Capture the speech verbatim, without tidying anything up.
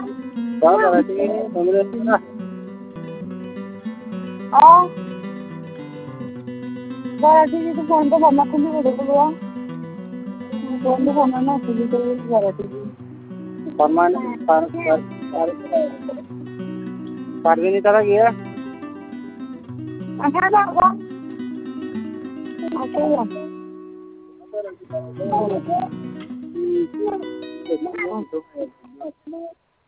Sao berarti kemudian na? Oh, berarti itu phone to mama खुली हो गई है phone to mama ना खुली तो berarti Paman par par par Parvini tara gaya? अच्छा बाबा अच्छा